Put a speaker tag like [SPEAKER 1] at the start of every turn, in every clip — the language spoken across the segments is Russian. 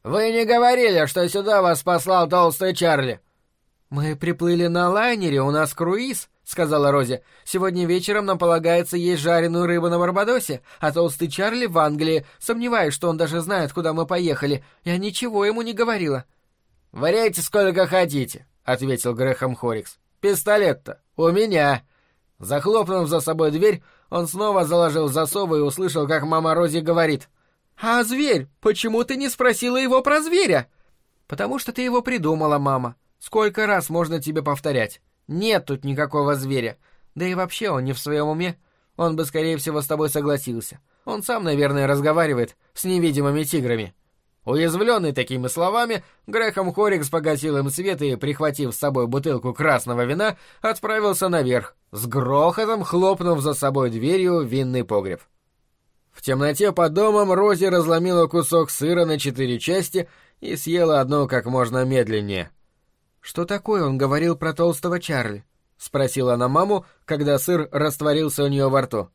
[SPEAKER 1] «Вы не говорили, что сюда вас послал толстый Чарли?»
[SPEAKER 2] «Мы приплыли на лайнере, у нас круиз», — сказала Рози. «Сегодня вечером нам полагается есть жареную рыбу на Барбадосе, а толстый Чарли в Англии. Сомневаюсь, что он даже знает, куда мы поехали. Я ничего ему не говорила».
[SPEAKER 1] «Варяйте сколько хотите», — ответил Грэхэм Хоррикс. «Пистолет-то у меня». Захлопнув за собой дверь, он снова заложил засовы и услышал, как мама Рози говорит:
[SPEAKER 2] «А зверь? Почему ты не спросила его про зверя?» «Потому что ты его придумала, мама. Сколько раз можно тебе повторять? Нет тут никакого зверя. Да и вообще он не в своем уме. Он бы, скорее всего, с тобой согласился. Он сам, наверное, разговаривает с невидимыми тиграми».
[SPEAKER 1] Уязвленный такими словами, Грэхэм Хоррикс погасил им свет и, прихватив с собой бутылку красного вина, отправился наверх, с грохотом хлопнув за собой дверью в винный погреб. В темноте под домом Рози разломила кусок сыра на 4 части и съела одну как можно медленнее.
[SPEAKER 2] «Что такое он говорил про толстого Чарли?»
[SPEAKER 1] — спросила она маму, когда сыр растворился у нее во рту.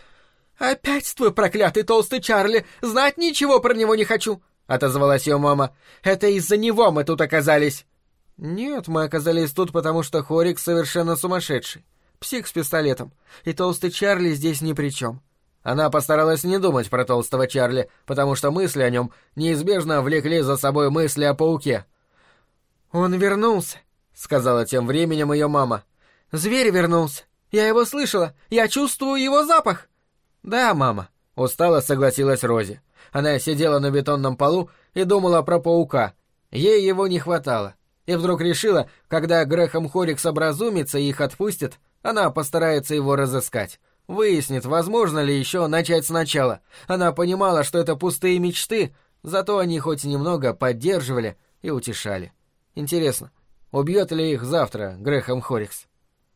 [SPEAKER 2] «Опять твой проклятый толстый Чарли! Знать ничего про него не хочу!» — отозвалась ее мама. «Это из-за него мы тут оказались!» «Нет, мы оказались тут, потому что Хоррикс совершенно сумасшедший. Псих с пистолетом. И толстый Чарли здесь ни при чем».
[SPEAKER 1] Она постаралась не думать про толстого Чарли, потому что мысли о нем неизбежно влекли за собой мысли о пауке.
[SPEAKER 2] «Он вернулся», — сказала тем временем ее мама. «Зверь вернулся. Я его слышала. Я чувствую его запах».
[SPEAKER 1] «Да, мама», — устало согласилась Рози. Она сидела на бетонном полу и думала про паука. Ей его не хватало. И вдруг решила, когда Грэхэм Хоррикс образумится и их отпустит, она постарается его разыскать. Выяснит, возможно ли еще начать сначала. Она понимала, что это пустые мечты, зато они хоть немного поддерживали и утешали. Интересно, убьет ли их завтра Грэхэм Хоррикс?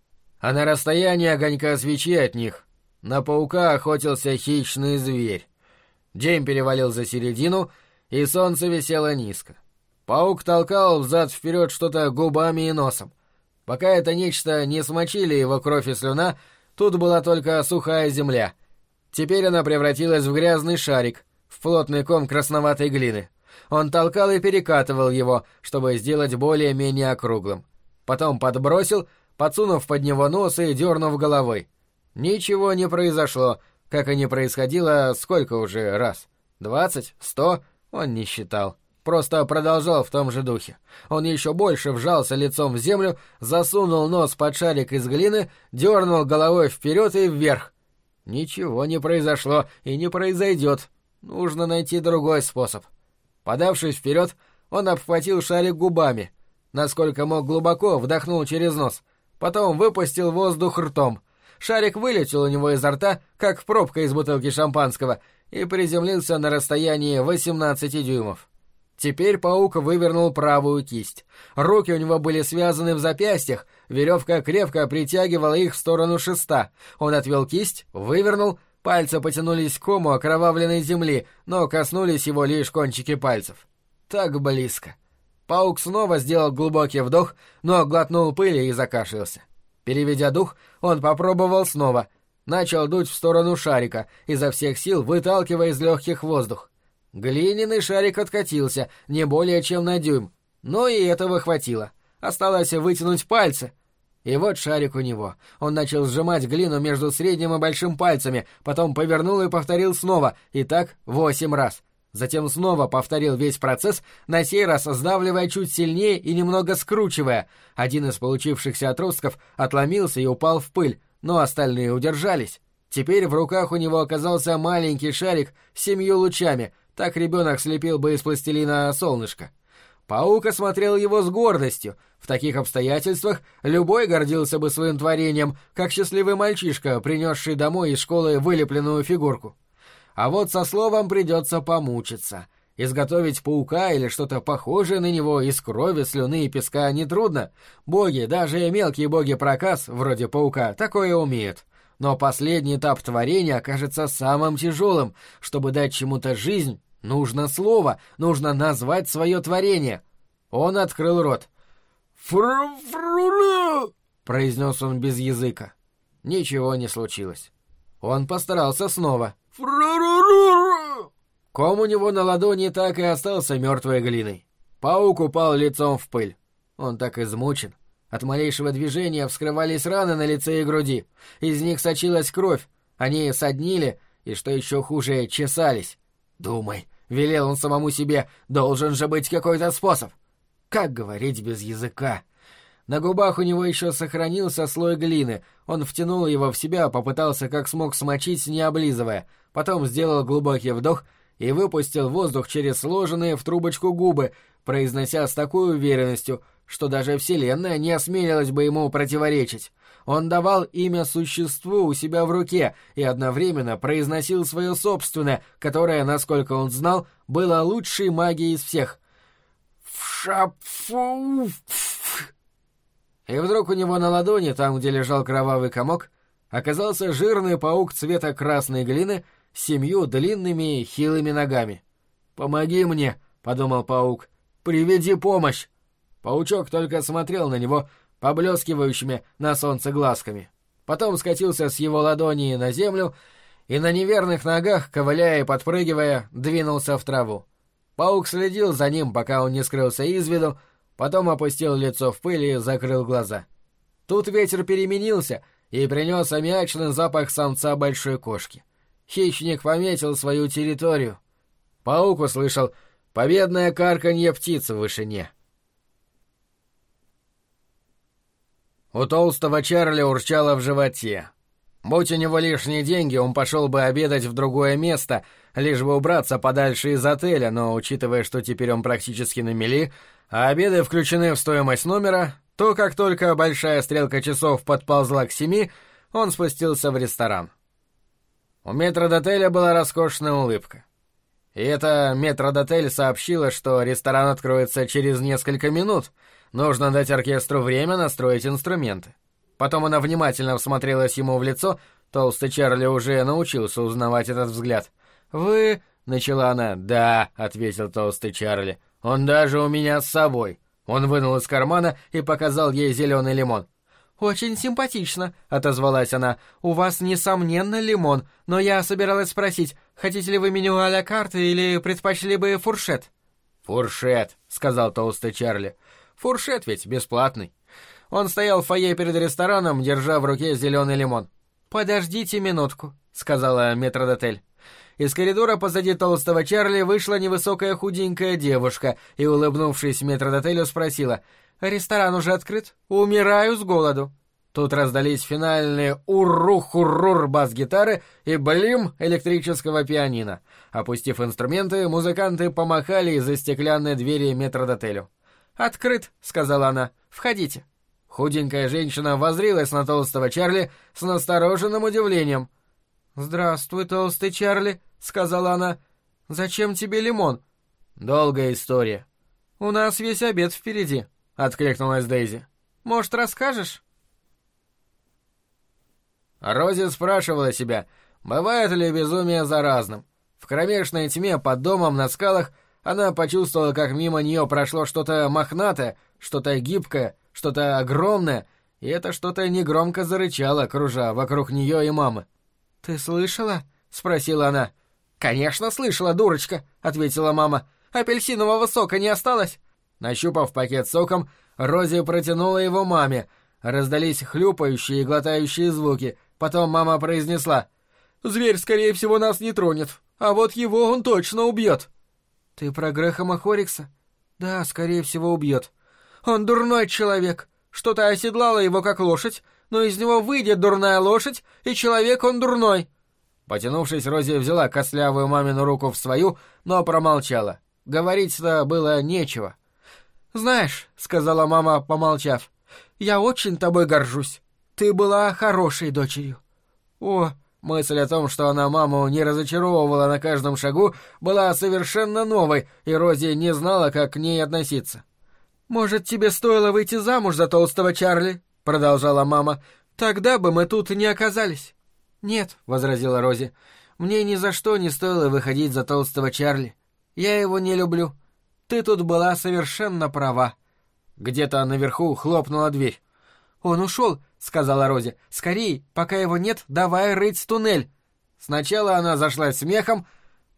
[SPEAKER 1] А на расстоянии огонька свечи от них на паука охотился хищный зверь. День перевалил за середину, и солнце висело низко. Паук толкал взад-вперед что-то губами и носом. Пока это нечто не смочили его кровь и слюна, тут была только сухая земля. Теперь она превратилась в грязный шарик, в плотный ком красноватой глины. Он толкал и перекатывал его, чтобы сделать более-менее округлым. Потом подбросил, подсунув под него нос и дернув головой. Ничего не произошло, как и не происходило сколько уже раз. 20, 100, он не считал. Просто продолжал в том же духе. Он еще больше вжался лицом в землю, засунул нос под шарик из глины, дернул головой вперед и вверх. Ничего не произошло и не произойдет. Нужно найти другой способ. Подавшись вперед, он обхватил шарик губами. Насколько мог глубоко вдохнул через нос. Потом выпустил воздух ртом. Шарик вылетел у него изо рта, как пробка из бутылки шампанского, и приземлился на расстоянии 18 дюймов. Теперь паук вывернул правую кисть. Руки у него были связаны в запястьях, веревка крепко притягивала их в сторону шеста. Он отвел кисть, вывернул, пальцы потянулись к кому окровавленной земли, но коснулись его лишь кончики пальцев. Так близко. Паук снова сделал глубокий вдох, но глотнул пыли и закашлялся. Переведя дух, он попробовал снова. Начал дуть в сторону шарика, изо всех сил выталкивая из легких воздух. Глиняный шарик откатился, не более чем на дюйм. Но и этого хватило. Осталось вытянуть пальцы. И вот шарик у него. Он начал сжимать глину между средним и большим пальцами, потом повернул и повторил снова, и так 8 раз. Затем снова повторил весь процесс, на сей раз сдавливая чуть сильнее и немного скручивая. Один из получившихся отростков отломился и упал в пыль, но остальные удержались. Теперь в руках у него оказался маленький шарик с 7 лучами, так ребенок слепил бы из пластилина солнышко. Паук осмотрел его с гордостью. В таких обстоятельствах любой гордился бы своим творением, как счастливый мальчишка, принесший домой из школы вылепленную фигурку. А вот со словом придется помучиться. Изготовить паука или что-то похожее на него из крови, слюны и песка нетрудно. Боги, даже и мелкие боги-проказ, вроде паука, такое умеют. Но последний этап творения окажется самым тяжелым. Чтобы дать чему-то жизнь, нужно слово, нужно назвать свое творение. Он открыл рот. «Фру-фру-ру!» — произнес он без языка. Ничего не случилось. Он постарался снова. «Фру-ру-ру!» Ком у него на ладони так и остался мертвой глиной. Паук упал лицом в пыль. Он так измучен. От малейшего движения вскрывались раны на лице и груди. Из них сочилась кровь. Они соднили и, что еще хуже, чесались. «Думай», — велел он самому себе, — «должен же быть какой-то способ». Как говорить без языка? На губах у него еще сохранился слой глины. Он втянул его в себя, попытался как смог смочить, не облизывая. Потом сделал глубокий вдох и выпустил воздух через сложенные в трубочку губы, произнося с такой уверенностью, что даже Вселенная не осмелилась бы ему противоречить. Он давал имя существу у себя в руке и одновременно произносил свое собственное, которое, насколько он знал, было лучшей магией из всех. «Вшапфу!» И вдруг у него на ладони, там, где лежал кровавый комок, оказался жирный паук цвета красной глины с 7 длинными хилыми ногами. «Помоги мне», — подумал паук, — «приведи помощь». Паучок только смотрел на него поблескивающими на солнце глазками. Потом скатился с его ладони на землю и на неверных ногах, ковыляя и подпрыгивая, двинулся в траву. Паук следил за ним, пока он не скрылся из виду, потом опустил лицо в пыль и закрыл глаза. Тут ветер переменился и принес аммиачный запах самца большой кошки. Хищник пометил свою территорию. Паук услышал победное карканье птиц в вышине. У толстого Чарли урчало в животе. Будь у него лишние деньги, он пошел бы обедать в другое место, лишь бы убраться подальше из отеля, но, учитывая, что теперь он практически на мели, а обеды включены в стоимость номера, то как только большая стрелка часов подползла к 7, он спустился в ресторан. У метрдотеля была роскошная улыбка. И эта метрдотель сообщила, что ресторан откроется через несколько минут. Нужно дать оркестру время настроить инструменты. Потом она внимательно всмотрелась ему в лицо. Толстый Чарли уже научился узнавать этот взгляд. «Вы...» — начала она. «Да», — ответил толстый Чарли. «Он даже у меня с собой». Он вынул из кармана и показал ей зеленый лимон. «Очень симпатично», — отозвалась она. «У вас, несомненно, лимон, но я собиралась спросить, хотите ли вы меню а-ля карте или предпочли бы фуршет?» «Фуршет», — сказал толстый Чарли. «Фуршет ведь бесплатный». Он стоял в фойе перед рестораном, держа в руке зеленый лимон. «Подождите минутку», — сказала метрдотель. Из коридора позади толстого Чарли вышла невысокая худенькая девушка и, улыбнувшись метрдотелю, спросила: «Ресторан уже открыт? Умираю с голоду». Тут раздались финальные «уррух-уррур» бас-гитары и блим электрического пианино. Опустив инструменты, музыканты помахали из-за стеклянной двери метрдотелю. «Открыт», — сказала она. «Входите». Худенькая женщина воззрилась на толстого Чарли с настороженным удивлением. «Здравствуй, толстый Чарли», — сказала она. «Зачем тебе лимон?» «Долгая история». «У нас весь обед впереди», — откликнулась Дейзи. «Может, расскажешь?» Рози спрашивала себя, бывает ли безумие заразным. В кромешной тьме под домом на скалах она почувствовала, как мимо нее прошло что-то мохнатое, что-то гибкое, что-то огромное, и это что-то негромко зарычало, кружа вокруг нее и мамы. «Ты слышала?» — спросила она. «Конечно слышала, дурочка», — ответила мама. «Апельсинового сока не осталось?» Нащупав пакет с соком, Рози протянула его маме. Раздались хлюпающие и глотающие звуки. Потом мама произнесла: «Зверь, скорее всего, нас не тронет, а вот его он точно убьет». «Ты про Грэхэма Хоррикса?» «Да, скорее всего, убьет». «Он дурной человек. Что-то оседлало его как лошадь, но из него выйдет дурная лошадь, и человек он дурной». Потянувшись, Рози взяла костлявую мамину руку в свою, но промолчала. Говорить-то было нечего. «Знаешь», — сказала мама, помолчав, — «я очень тобой горжусь. Ты была хорошей дочерью». О, мысль о том, что она маму не разочаровывала на каждом шагу, была совершенно новой, и Рози не знала, как к ней относиться. «Может, тебе стоило выйти замуж за толстого Чарли?» — продолжала мама. «Тогда бы мы тут не оказались». «Нет», — возразила Рози, — «мне ни за что не стоило выходить за толстого Чарли. Я его не люблю. Ты тут была совершенно права». Где-то наверху хлопнула дверь. «Он ушел», — сказала Рози. «Скорей, пока его нет, давай рыть туннель». Сначала она зашлась смехом,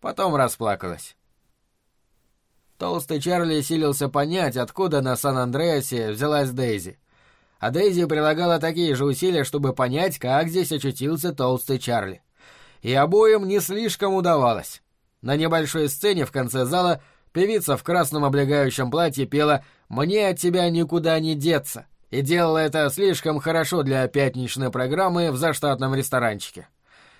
[SPEAKER 1] Потом расплакалась. Толстый Чарли силился понять, откуда на Сан-Андреасе взялась Дейзи. А Дейзи прилагала такие же усилия, чтобы понять, как здесь очутился Толстый Чарли. И обоим не слишком удавалось. На небольшой сцене в конце зала певица в красном облегающем платье пела «Мне от тебя никуда не деться» и делала это слишком хорошо для пятничной программы в заштатном ресторанчике.